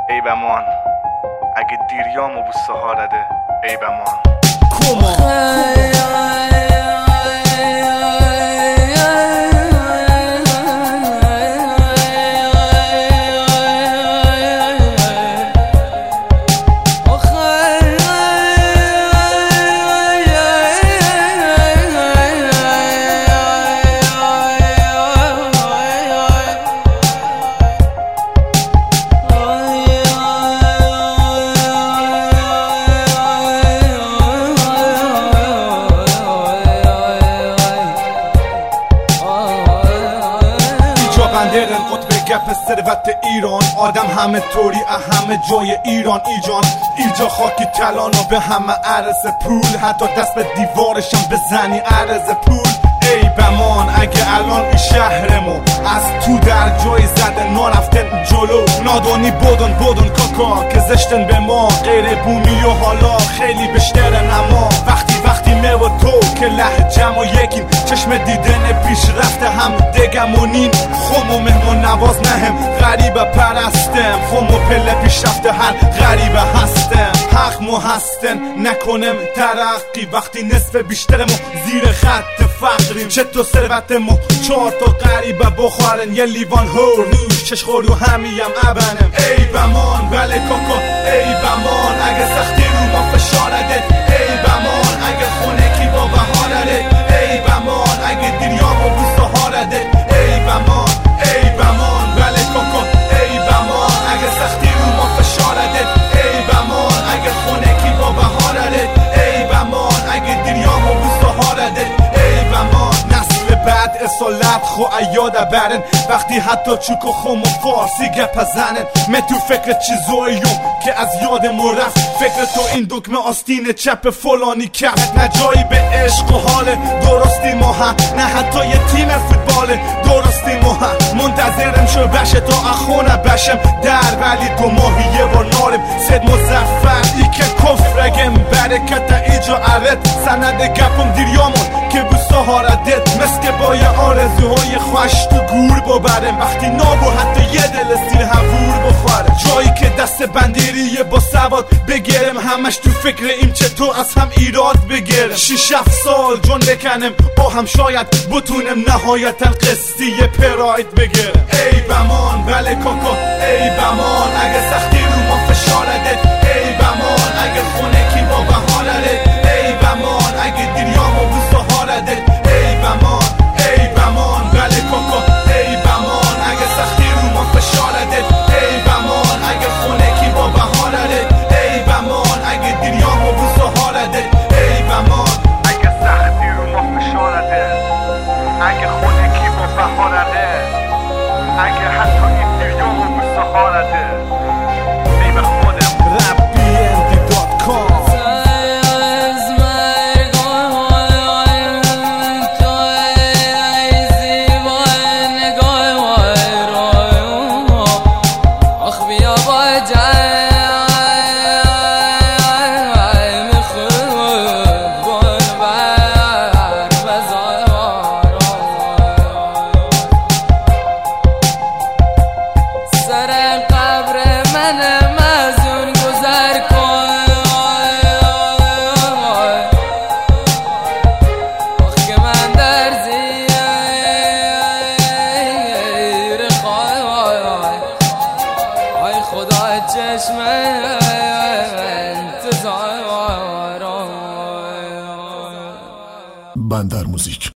ای بمان اگه دیریام و بو سهارده ای بمان بندرن قطب گپ ثروت ایران آدم همه طوری همه جای ایران اینجا خاکی کلانو به همه عرض پول حتی دست به دیوارشم بزنی عرض پول ای بمان اگه الان این شهرمو از تو در جای زده نرفتن جلو نادانی بودن کاکا که زشتن به ما غیر بومی و حالا خیلی بیشترن اما وقتی مه و تو که لهجم و یکیم چشم دیدن پیش رفته هم دگمونین خم و مهمون نواز نهم غریبه پرستم خم و پله پیش رفته هر غریبه هستم حق مو هستن نکنم ترقی وقتی نصف بیشترمو زیر خط فقریم چطور ثروتمو 4 تا غریبه بخورن یه لیوان هور روش چشخور و همیم ابنم ای بمان بله کاکا ای بمان اگه سختی رو ما فشارده ای بمان اگه خونه کی با بهارده ای بمان اگه دیریامو بو سهارده ای بمان بله کاکا ای بمان اگه سختی رو ما فشارده ای بمان اگه خونه کی با بهارده ای بمان اگه دیریامو بو سهارده ای بمان نسل بعد اصالت خو ایاده برن وقتی حتی چوک و خم و فارسی گپ زنن من تو فکر چیزاییم که از یادم رفت فکر تو این دکمه آستین چپ فلانی کف نه جایی به عشق و حال درستی ما نه حتی یه تیم فوتبال درستی ما منتظرم شو بشه تا اخونه بشم در ولی 2 ماهی یه بار نارم سید مزفر ای که کفرگم برکت ایجا عرد سند گپم دیریامون که بو سهاردت مسک با یه آرزوهای خوش تو گور ببرم وقتی نابو حتی یه دل سیر هفور بخوره جایی که دست بندیریه با سواد بگیرم همش تو فکر این چطور از هم ایراد بگیرم 6-7 سال جون بکنم با هم شاید بتونم نهایتا قصدی پراید بگیرم ای بمان بله کاکا ای بمان اگه سختی رو ما فشارده ای بمان اگه خونه کی با بهارده ای بمان اگه دیریامو بو سهارده ای بمان بله کاکا ای بمان اگه سختی رو ما فشارده ای بمان اگه خونه کی با بهارده ای بمان اگه دیریامو بو سهارده ای بمان اگه سختی رو ما فشارده اگه خونه کی با بهارده اگه حتی این دیریامو بو سهارده ای به خودم rapbnd.com بندر موزیک